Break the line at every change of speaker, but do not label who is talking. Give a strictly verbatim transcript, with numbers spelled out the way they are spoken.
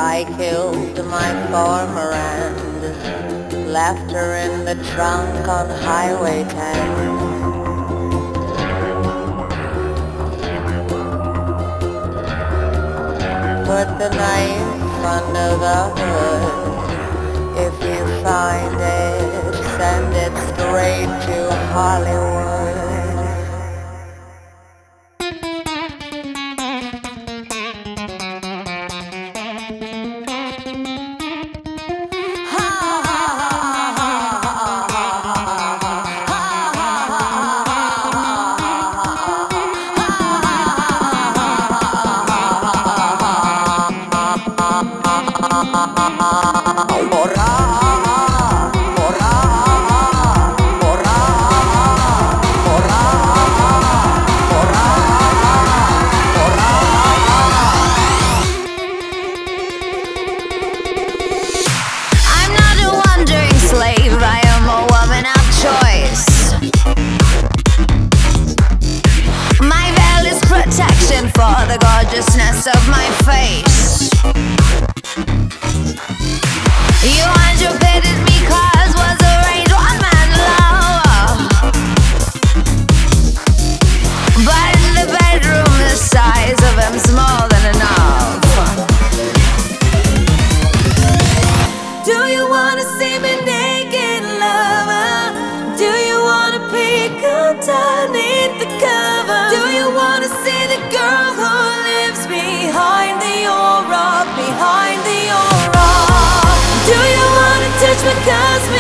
I killed my former and left her in the trunk on Highway ten. Put the knife under the hood. If you find it, send it straight to Hollywood.
For the gorgeousness of my face, you anticipated me cause was arranged one man love, but in the bedroom the size of him's more than enough. Do you wanna see me naked, lover? Do you wanna peek underneath the cover? Do you wanna see the girl who lives behind the aura, behind the aura? Do you wanna touch me cause